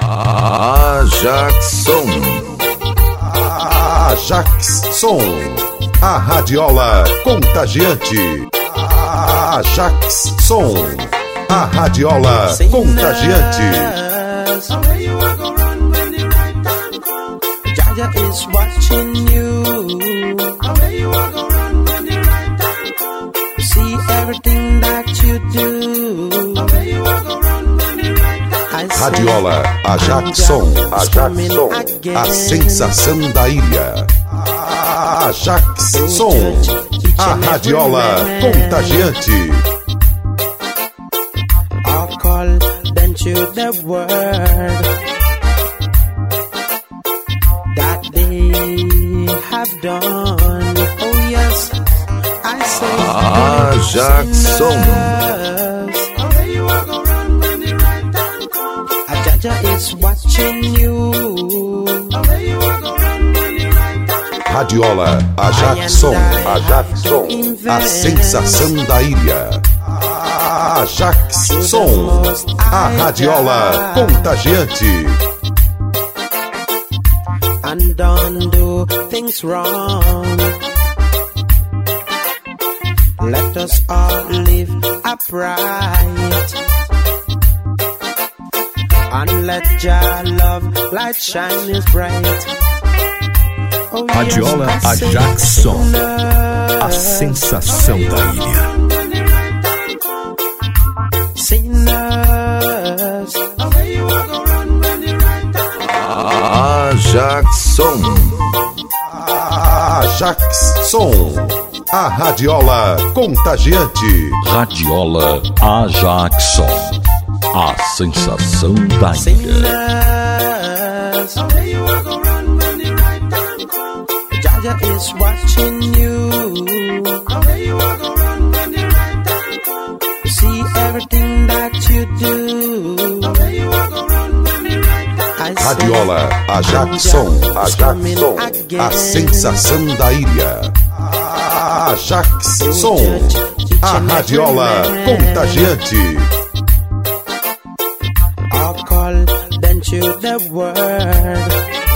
Ajaxson. Ajaxson, a radiola contagiante. Ajaxson, a radiola contagiante. Jaja is watching you. See everything that you do. Radiola Ajaxson, Ajaxson, a sensação da ilha. Ajaxson, a radiola contagiante. I'll call them to the word that they have done. Oh yes, I say Ajaxson. Jaja is watching you. Radiola Ajaxson, Ajaxson, a sensação da ilha. Ajaxson, a radiola contagiante. And don't do things wrong. Let us all live upright. And let your love light shine as bright. Oh, Radiola yes, Ajaxson, a sensação da ilha. Sinners, Ajaxson. Ajaxson, a radiola contagiante. Radiola Ajaxson, a sensação da ilha. sinners. Jaja is watching you. See everything that you do. Radiola Ajaxson, Ajaxson, a sensação da ilha. Ajaxson, a radiola contagiante. I'll call them to the word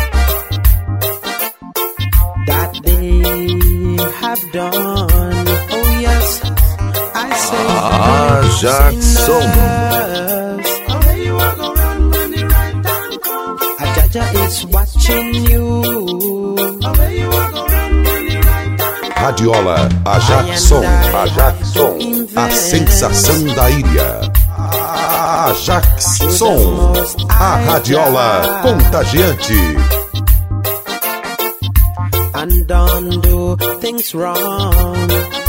that they have done. Oh yes, I say Ajaxson. Jaja is watching you. Radiola Ajaxson, Ajaxson, a sensação da ilha. Ajaxson, a radiola contagiante. And don't do things wrong.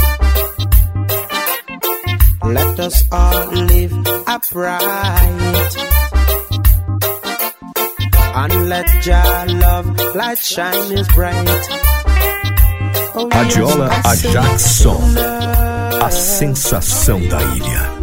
Let us all live upright. And let your love light shine as bright. Oh, Radiola yes, I say Ajaxson, sinners. a sensação da ilha.